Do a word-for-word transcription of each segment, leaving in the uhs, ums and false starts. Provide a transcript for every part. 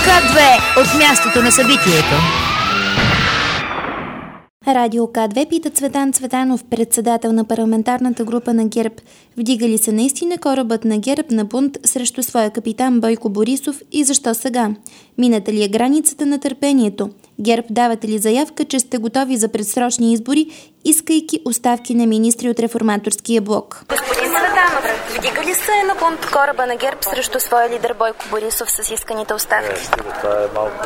К две от мястото на събитието. Радио К две пита Цветан Цветанов, председател на парламентарната група на ГЕРБ. Вдига ли се наистина корабът на ГЕРБ на бунт срещу своя капитан Бойко Борисов и защо сега? Мината ли е границата на търпението? ГЕРБ давате ли заявка, че сте готови за предсрочни избори, искайки оставки на министри от реформаторския блок? Господин Цветанов, вдига ли се на бунт кораба на ГЕРБ срещу своя лидер Бойко Борисов с исканите оставки? Не, стига, това е малко...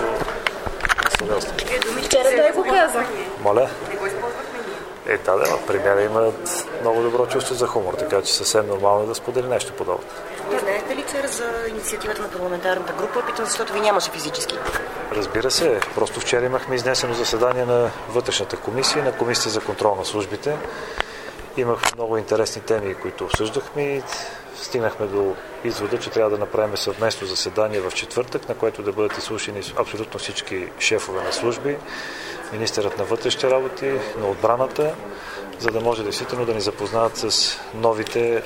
Вчера той го каза. Моля? Е, да, да, премиера имат много добро чувство за хумор, така че съвсем нормално е да сподели нещо подобно. Не знаете ли вчера за инициативата на парламентарната група? Питам, защото ви нямаше физически. Разбира се, просто вчера имахме изнесено заседание на вътрешната комисия, на комисията за контрол на службите. Имахме много интересни теми, които обсъждахме и стигнахме до извода, че трябва да направим съвместно заседание в четвъртък, на което да бъдат изслушани абсолютно всички шефове на служби, министърът на вътрешните работи, на отбраната, за да може действително да ни запознаят с новите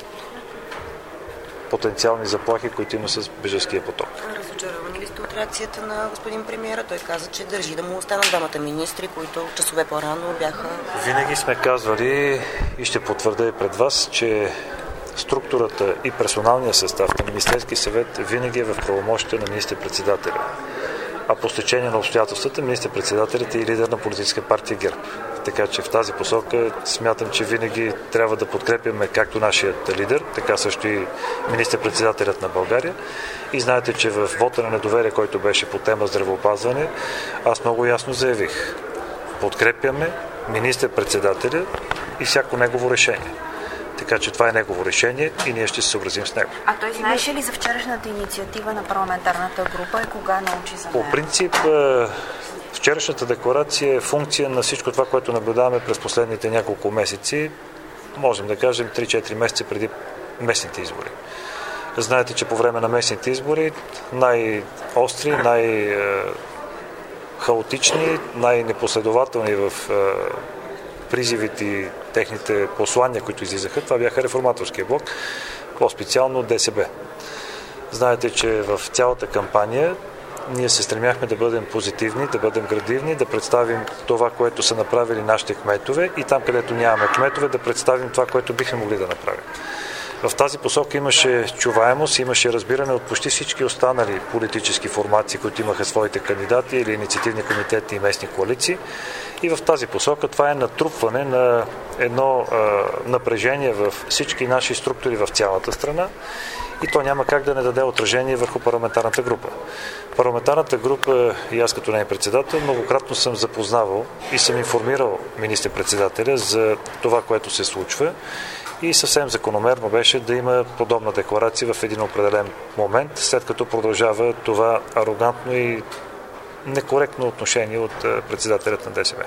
потенциални заплахи, които има с бежанския поток. Разочаровани ли сте от реакцията на господин премиера? Той каза, че държи да му останат двамата министри, които часове по-рано бяха... Винаги сме казвали и ще потвърдя и пред вас, че структурата и персоналния състав на Министерския съвет винаги е в правомощите на министър-председателя. А по стечение на обстоятелствата министър-председателят е и лидер на политическа партия ГЕРБ. Така че в тази посока смятам, че винаги трябва да подкрепяме както нашият лидер, така също и министър-председателят на България. И знаете, че в вота на недоверие, който беше по тема здравеопазване, аз много ясно заявих: подкрепяме министър-председателя и всяко негово решение. Така че това е негово решение и ние ще се съобразим с него. А той знаеше ли за вчерашната инициатива на парламентарната група и кога научи за нея? По принцип, вчерашната декларация е функция на всичко това, което наблюдаваме през последните няколко месеци, можем да кажем три-четири месеца преди местните избори. Знаете, че по време на местните избори най-остри, най-хаотични, най-непоследователни в призивите и техните послания, които излизаха, това бяха реформаторския блок, по-специално ДСБ. Знаете, че в цялата кампания ние се стремяхме да бъдем позитивни, да бъдем градивни, да представим това, което са направили нашите кметове и там, където нямаме кметове, да представим това, което бихме могли да направим. В тази посока имаше чуваемост, имаше разбиране от почти всички останали политически формации, които имаха своите кандидати или инициативни комитети и местни коалиции. И в тази посока това е натрупване на едно а, напрежение в всички наши структури в цялата страна и то няма как да не даде отражение върху парламентарната група. Парламентарната група и аз като неин председател многократно съм запознавал и съм информирал министър-председателя за това, което се случва. И съвсем закономерно беше да има подобна декларация в един определен момент, след като продължава това арогантно и некоректно отношение от председателят на ДСБ.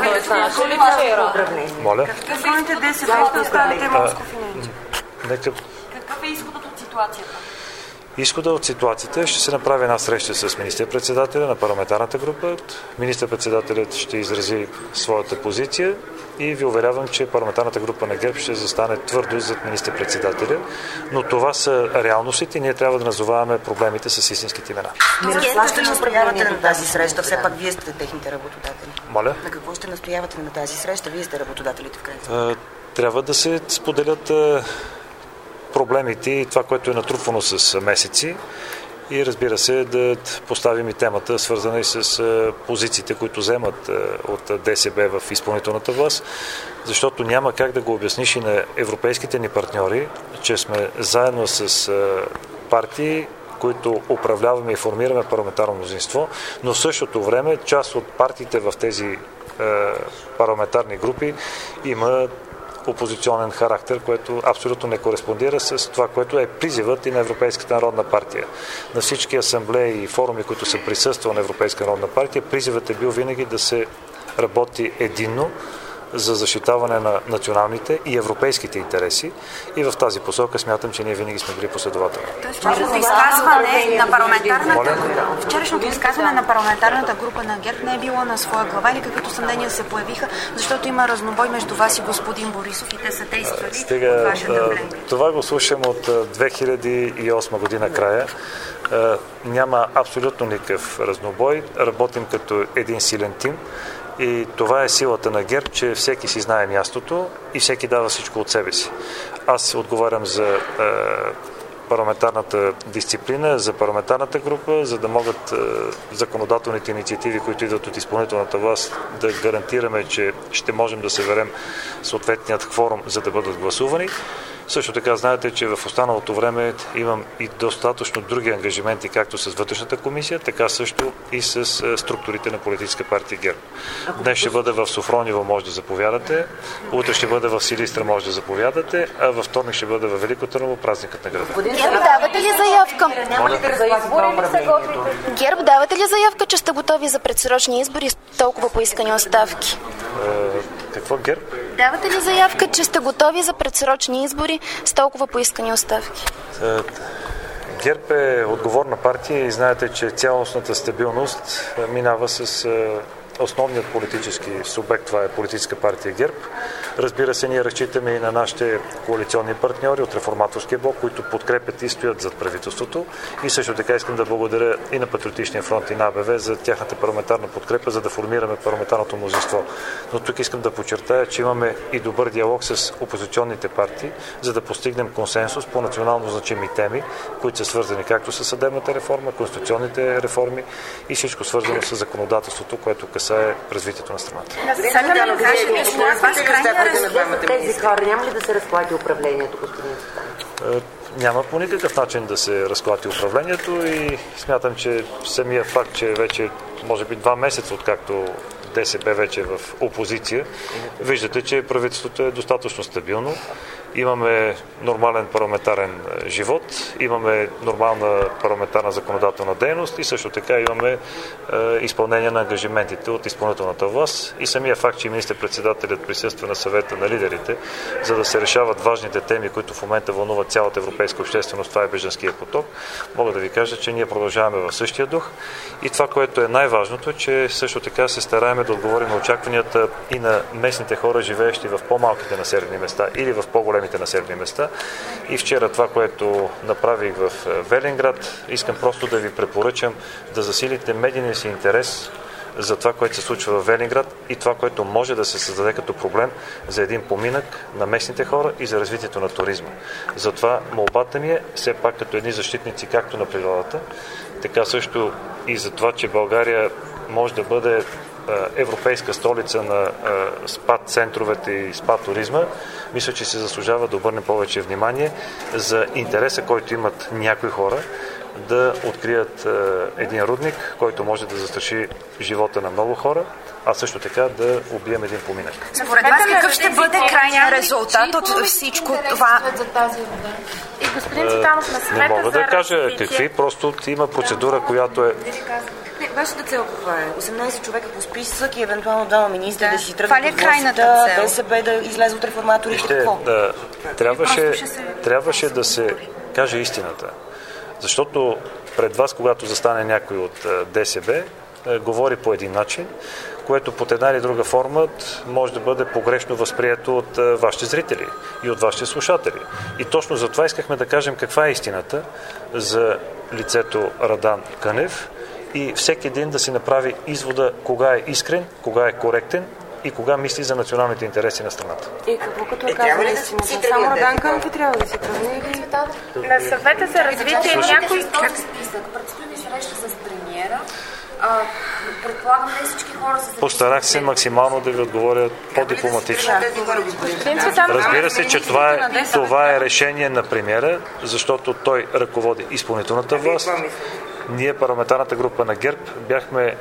Моля? Какъвните ДСБ ще оставите Москов и Ненчев? Нека... Какъв е изходът от ситуацията? Изхода от ситуацията ще се направи една среща с министър-председателя на парламентарната група. Министър-председателят ще изрази своята позиция и ви уверявам, че парламентарната група на ГЕРБ ще застане твърдо зад министър-председателя, но това са реалностите и ние трябва да назоваваме проблемите с истинските имена. Мирослав, ще настоявате на тази среща? Все пак вие сте техните работодатели. Моля? На какво ще настоявате на тази среща? Вие сте работодателите в крайна. Трябва да се споделят проблемите и това, което е натрупвано с месеци и разбира се да поставим и темата, свързана и с позициите, които вземат от ДСБ в изпълнителната власт, защото няма как да го обясниш и на европейските ни партньори, че сме заедно с партии, които управляваме и формираме парламентарно мнозинство, но в същото време част от партиите в тези парламентарни групи има опозиционен характер, което абсолютно не кореспондира с това, което е призивът и на Европейската народна партия. На всички асамблеи и форуми, които са присъствали на Европейска народна партия, призивът е бил винаги да се работи единно за защитаване на националните и европейските интереси и в тази посока смятам, че ние винаги сме били последователни. Вчерашното изказване на парламентарната, вчерашното изказване на парламентарната група на ГЕРБ не е било на своя глава или каквито съмнения се появиха, защото има разнобой между вас и господин Борисов и те са действали Стига, от вашата влияние. Това го слушам от две хиляди и осма година края. Няма абсолютно никакъв разнобой. Работим като един силен тим. И това е силата на ГЕРБ, че всеки си знае мястото и всеки дава всичко от себе си. Аз отговарям за е, парламентарната дисциплина, за парламентарната група, за да могат е, законодателните инициативи, които идват от изпълнителната власт, да гарантираме, че ще можем да съберем съответният кворум, за да бъдат гласувани. Също така знаете, че в останалото време имам и достатъчно други ангажименти, както с вътрешната комисия, така също и с структурите на политическа партия ГЕРБ. Днес ще бъде в Софрониево, може да заповядате, утре ще бъде в Силистра, може да заповядате, а във вторник ще бъде в Велико Търново, празникът на града. ГЕРБ, давате ли заявка? ГЕРБ, давате ли заявка, че сте готови за предсрочни избори с толкова поискани оставки? Е, какво ГЕРБ? Давате ли заявка, че сте готови за предсрочни избори с толкова поискани оставки? ГЕРБ е отговорна партия и знаете, че цялостната стабилност минава с основният политически субект, това е политическа партия ГЕРБ. Разбира се, ние разчитаме и на нашите коалиционни партньори от Реформаторския блок, които подкрепят и стоят зад правителството. И също така искам да благодаря и на Патриотичния фронт и на АБВ за тяхната парламентарна подкрепа, за да формираме парламентарното мнозинство. Но тук искам да подчертая, че имаме и добър диалог с опозиционните партии, за да постигнем консенсус по национално значими теми, които са свързани както с съдебната реформа, конституционните реформи и всичко свързано с законодателството, което касае развитието на страната. Тези хора няма ли да се разклати управлението, господин Цветанов? Няма по никакъв начин да се разклати управлението и смятам, че самия факт, че вече може би два месеца, откакто ДСБ вече е в опозиция, виждате, че правителството е достатъчно стабилно. Имаме нормален парламентарен живот, имаме нормална парламентарна законодателна дейност и също така имаме е, изпълнение на ангажиментите от изпълнителната власт. И самия факт, че министър-председателят присъства на съвета на лидерите, за да се решават важните теми, които в момента вълнуват цялата европейска общественост, това е бежанския поток, мога да ви кажа, че ние продължаваме в същия дух. И това, което е най-важното, че също така се стараем да отговорим на очакванията и на местните хора, живеещи в по-малките населени места или в по-големите населени места. И вчера това, което направих в Велинград, искам просто да ви препоръчам да засилите медийния си интерес за това, което се случва в Велинград и това, което може да се създаде като проблем за един поминък на местните хора и за развитието на туризма. Затова молбата ми е все пак като едни защитници както на природата, така също и за това, че България може да бъде европейска столица на спа центровете и спа туризма, мисля, че се заслужава да обърнем повече внимание за интереса, който имат някои хора да открият един рудник, който може да застраши живота на много хора, а също така да убием един поминък. Според вас какъв ще бъде крайният резултат от всичко това? И господин Цветанов, на съвета Не мога да за кажа развитие. какви, просто има процедура, която е... Не, вашата цел каква е? осемнайсет човека по списък и евентуално двама министри Да. да си Това ли е тръгнат от крайната цел? ДСБ да излезе от реформаторите. Вижте, Какво? да, трябваше, ще се- трябваше да се каже истината. Защото пред вас, когато застане някой от а, ДСБ, а, говори по един начин, което под една или друга форма може да бъде погрешно възприето от а, вашите зрители и от вашите слушатели. И точно за това искахме да кажем каква е истината за лицето Радан Кънев и всеки един да си направи извода кога е искрен, кога е коректен и кога мисли за националните интереси на страната. И какво като е казали истината? Само Радан Кънев трябва да си тръгне или... На съвета за развитие някой... Предстои ми среща с премиера. А, предполагам, не всички хора са... Постарах се максимално да ви отговоря по-дипломатично. Господин Цветанов, Разбира се, че това е, това е решение на премиера, защото той ръководи изпълнителната власт. Ние, парламентарната група на ГЕРБ, бяхме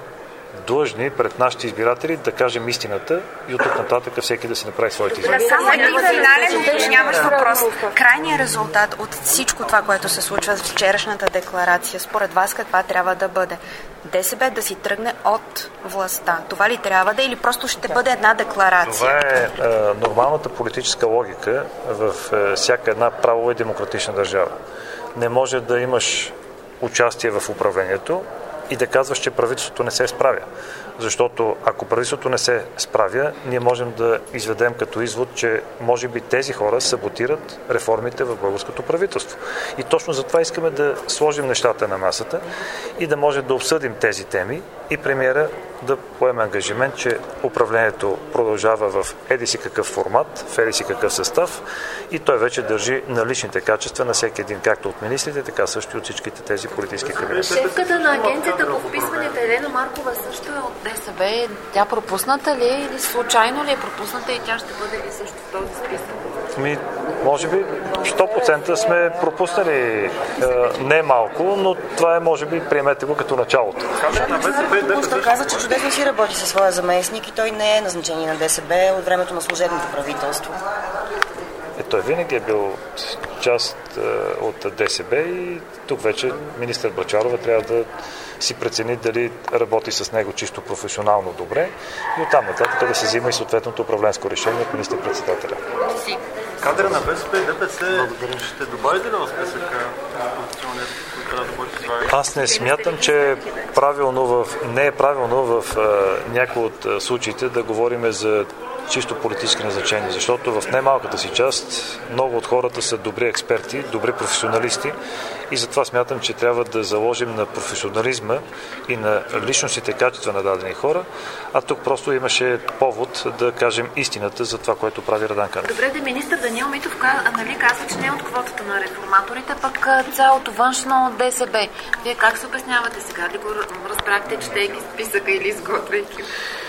длъжни пред нашите избиратели да кажем истината и от тук нататък всеки да си направи своите избори. Само един финален уточняващ въпрос. Крайният резултат от всичко това, което се случва с вчерашната декларация, според вас каква трябва да бъде? ДСБ да си тръгне от властта. Това ли трябва да е или просто ще бъде една декларация? Това е, е нормалната политическа логика в е, всяка една правова и демократична държава. Не може да имаш участие в управлението и да казваш, че правителството не се справя. Защото ако правителството не се справя, ние можем да изведем като извод, че може би тези хора саботират реформите в българското правителство. И точно затова искаме да сложим нещата на масата и да може да обсъдим тези теми и премиера да поеме ангажимент, че управлението продължава в еди си какъв формат, в еди си какъв състав и той вече държи на личните качества на всеки един, както от министрите, така също и от всичките тези политически кабинети. Шефката на агенцията по вписванията Елена Маркова също е от ДСБ. Тя пропусната ли е или случайно ли е пропусната и тя ще бъде ли също в този списък? Ми, може би сто процента сме пропуснали е, не малко, но това е, може би, приемете го като началото. Той каза, че чудесно си работи със своя заместник и той не е назначен на ДСБ от времето на служебното правителство. Е, той винаги е бил част е, от ДСБ и тук вече министър Бъчварова трябва да си прецени дали работи с него чисто професионално добре и оттам нататък да се взима и съответното управленско решение от министър-председателя. Кадъра на БСП и ДПС ще добавите ли в списъка опозиционерите, които трябва да бъдат извадени? Аз не смятам, че е правилно в, не е правилно в а, някои от а, случаите да говорим за чисто политически назначения, защото в немалката си част много от хората са добри експерти, добри професионалисти и затова смятам, че трябва да заложим на професионализма и на личностните качества на дадени хора, а тук просто имаше повод да кажем истината за това, което прави Радан Кънев. Добре, да министър Даниел Митов нали, казва, че не е от квотата на реформаторите, пък цялото външно ДСБ. Вие как се обяснявате сега? Ли го разбрахте, четейки списъка или изготвяйки?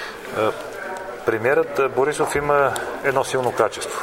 Премиерът Борисов има едно силно качество.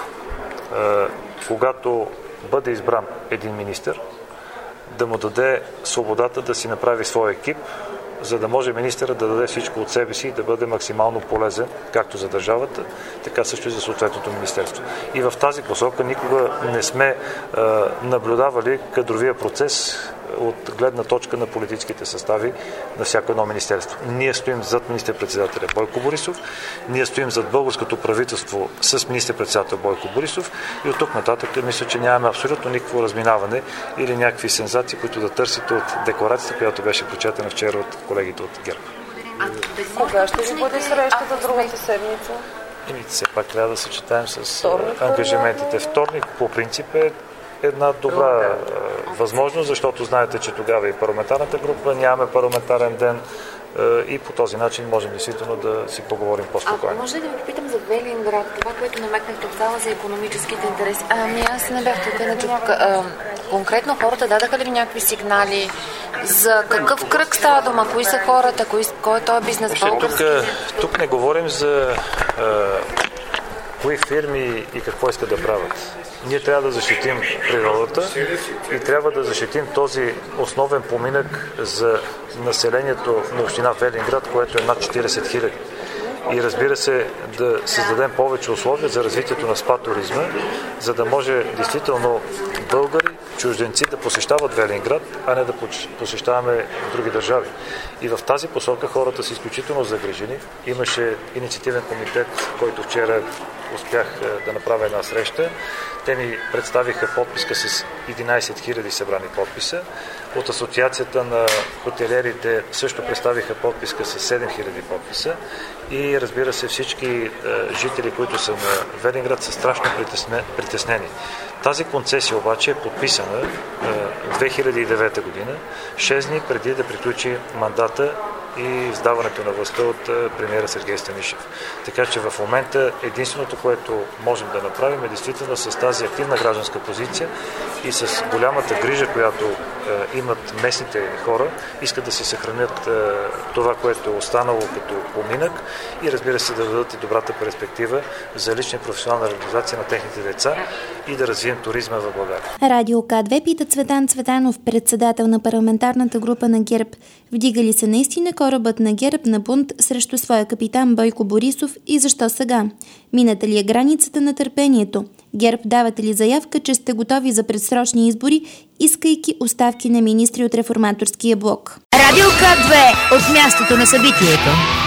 Когато бъде избран един министър, да му даде свободата да си направи своя екип, за да може министърът да даде всичко от себе си и да бъде максимално полезен, както за държавата, така също и за съответното министерство. И в тази посока никога не сме а, наблюдавали кадровия процес от гледна точка на политическите състави на всяко едно министерство. Ние стоим зад министър-председателя Бойко Борисов, ние стоим зад българското правителство с министър-председател Бойко Борисов и от тук нататък мисля, че нямаме абсолютно никакво разминаване или някакви сензации, които да търсите от декларацията, която беше прочетена вчера от колегите от ГЕРБ. Кога ще ви бъде срещата другата седмица? И все пак трябва да съчетаем с ангажиментите. Вторник по принцип е една добра е, възможност, защото знаете, че тогава и парламентарната група нямаме парламентарен ден е, и по този начин можем действително да си поговорим по-спокойно. Ако може да ви попитам за Велинград, това, което намекнахте в зала за икономическите интереси. Ами аз не бях тук, не чух. Конкретно хората дадаха ли някакви сигнали за какъв кръг става дума, кои са хората, кои, кой е този бизнес български? Тук, тук не говорим за е, кои фирми и какво искат да правят. Ние трябва да защитим природата и трябва да защитим този основен поминък за населението на община Велинград, което е над четирийсет хиляди. И разбира се, да създадем повече условия за развитието на спа туризма, за да може действително българи, чужденци да посещават Велинград, а не да посещаваме други държави. И в тази посока хората са изключително загрижени. Имаше инициативен комитет, който вчера успях да направя една среща. Те ми представиха подписка с единайсет хиляди събрани подписа. От Асоциацията на хотелиерите също представиха подписка с седем хиляди подписа. И разбира се, всички е, жители, които са на Велинград, са страшно притеснени. Тази концесия обаче е подписана е, две хиляди и девета година, шест дни преди да приключи мандата и издаването на властта от премиера Сергей Станишев. Така че в момента единственото, което можем да направим е действително с тази активна гражданска позиция и с голямата грижа, която е, имат местните хора, искат да си съхранят е, това, което е останало като поминък и разбира се да дадат и добрата перспектива за лична и професионална реализация на техните деца и да развием туризма в България. Радио К две пита Цветан Цветанов, председател на парламентарната група на ГЕРБ. Вдига ли се наистина корабът на ГЕРБ на бунт срещу своя капитан Бойко Борисов и защо сега? Мината ли е границата на търпението? ГЕРБ давате ли заявка, че сте готови за предсрочни избори, искайки оставки на министри от реформаторския блок? Радио К две от мястото на събитието.